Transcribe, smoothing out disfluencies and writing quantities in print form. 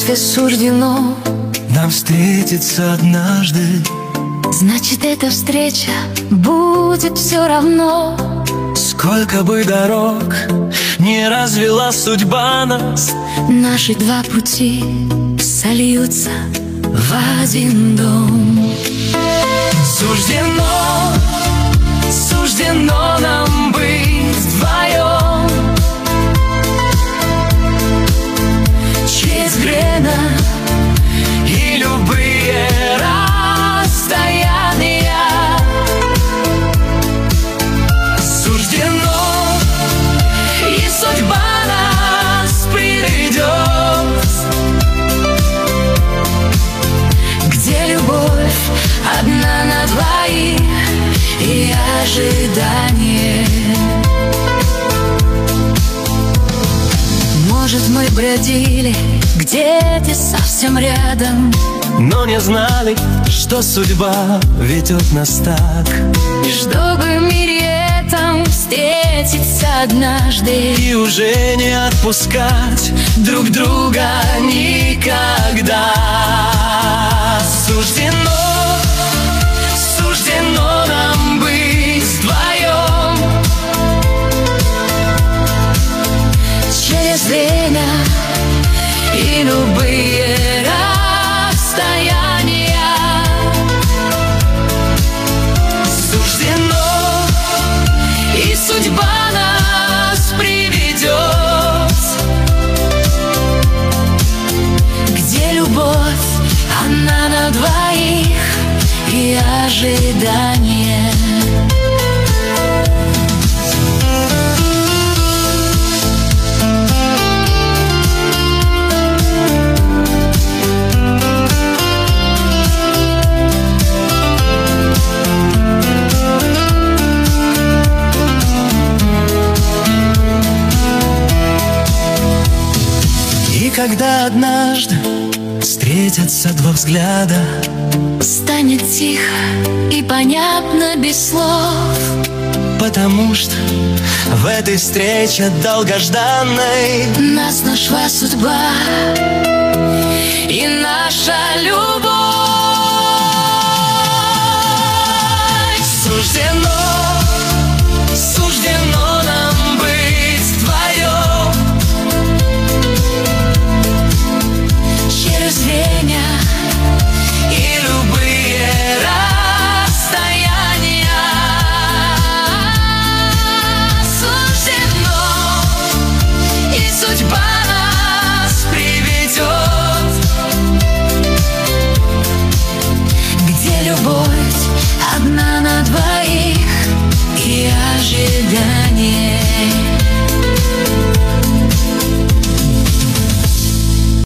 детстве суждено нам встретиться однажды. Значит, эта встреча будет все равно. Сколько бы дорог не развела судьба нас, наши два пути сольются в один дом. Суждено, суждено нам быть вдвоем. Через время и любые расстояния. Суждено, и судьба нас приведет, где любовь одна на двоих и ожидание. Может, мы бродили где-то совсем рядом, но не знали, что судьба ведет нас так. и чтобы в мире этом встретиться однажды И уже не отпускать друг друга никогда. Суждено, суждено нам быть вдвоем. через время и любые расстояния. Суждено, и судьба нас приведет, где любовь, она на двоих и ожидание. И когда однажды встретятся два взгляда, Станет тихо и понятно без слов, потому что в этой встрече долгожданной нас нашла судьба и наша любовь.